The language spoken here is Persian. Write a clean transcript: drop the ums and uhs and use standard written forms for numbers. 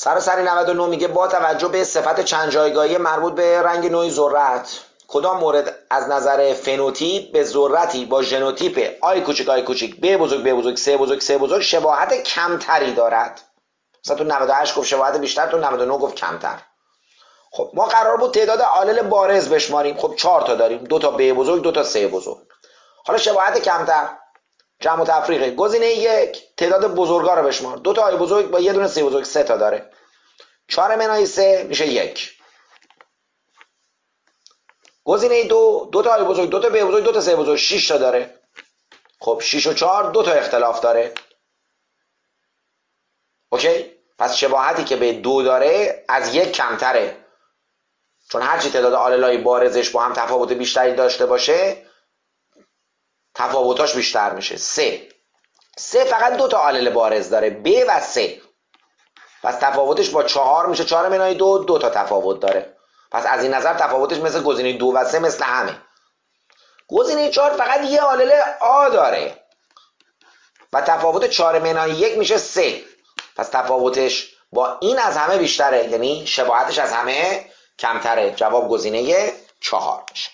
سراسری 99 میگه با توجه به صفت چند جایگاهی مربوط به رنگ نوعی ذرت کدام مورد از نظر فنوتیپ به ذرتی با ژنوتیپ آی کوچیک ب بزرگ س بزرگ شباهت کمتری دارد؟ مثلا تو 98 گفت شباهت بیشتر، تو 99 گفت کمتر. خب ما قرار بود تعداد آلل بارز بشماریم. خب 4 تا داریم، 2 تا ب بزرگ 2 تا س بزرگ. حالا شباهت کمتر جمع و تفریقه. گزینه 1 تعداد بزرگا رو بشمار. 2 تا آی بزرگ با یه دونه س بزرگ 3 تا داره. 4 منهای 3 میشه 1. گزینه 2 تا آی بزرگ 2 تا ب بزرگ 2 تا س بزرگ 6 تا داره. خب 6 و 4 2 تا اختلاف داره. اوکی؟ پس شباهتی که به 2 داره از 1 کمتره، چون هرچی تعداد آللای بارزش با هم تفاوت بیشتری داشته باشه تفاوتاش بیشتر میشه. 3 فقط 2 تا آلل بارز داره، ب و 3. پس تفاوتش با 4 میشه 4 منهای 2 تا تفاوت داره. پس از این نظر تفاوتش مثل گزینه 2 و 3 مثل همه. گزینه 4 فقط یه آلل آ داره و تفاوت 4 منهای 1 میشه 3. پس تفاوتش با این از همه بیشتره، یعنی شباهتش از همه کمتره. جواب گزینه 4 میشه.